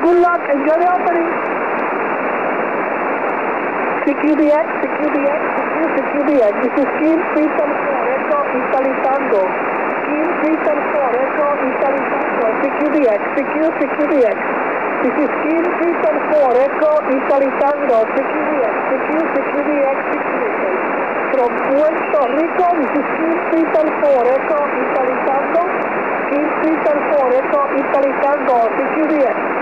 good luck. Enjoy the opening. CQDX, CQDX, CQDX. This is Kim 334, Echo Italy Tango. Kim 334, Echo Italy Tango. CQDX, CQDX. This is Kim 334, Echo Italy Tango. CQDX, CQDX. From Puerto Rico, this is Kim 334, Echo Italy Tango. Kim 334, Echo Italy Tango. CQDX.